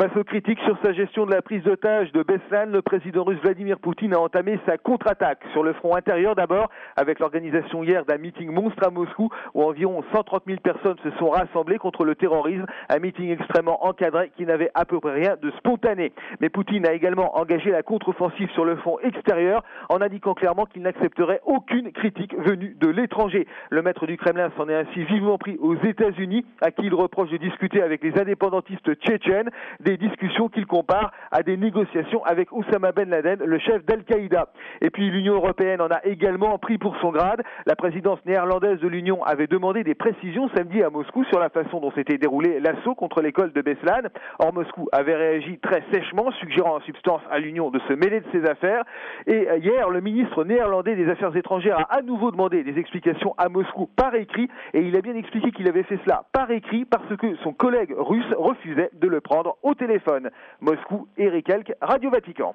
Face aux critiques sur sa gestion de la prise d'otage de Beslan, le président russe Vladimir Poutine a entamé sa contre-attaque sur le front intérieur d'abord, avec l'organisation hier d'un meeting monstre à Moscou où environ 130 000 personnes se sont rassemblées contre le terrorisme, un meeting extrêmement encadré qui n'avait à peu près rien de spontané. Mais Poutine a également engagé la contre-offensive sur le front extérieur en indiquant clairement qu'il n'accepterait aucune critique venue de l'étranger. Le maître du Kremlin s'en est ainsi vivement pris aux États-Unis, à qui il reproche de discuter avec les indépendantistes tchétchènes, des discussions qu'il compare à des négociations avec Oussama Ben Laden, le chef d'Al-Qaïda. Et puis l'Union européenne en a également pris pour son grade. La présidence néerlandaise de l'Union avait demandé des précisions samedi à Moscou sur la façon dont s'était déroulé l'assaut contre l'école de Beslan. Or, Moscou avait réagi très sèchement, suggérant en substance à l'Union de se mêler de ses affaires. Et hier, le ministre néerlandais des Affaires étrangères a à nouveau demandé des explications à Moscou par écrit. Et il a bien expliqué qu'il avait fait cela par écrit parce que son collègue russe refusait de le prendre au téléphone. Moscou, Eric Elk, Radio Vatican.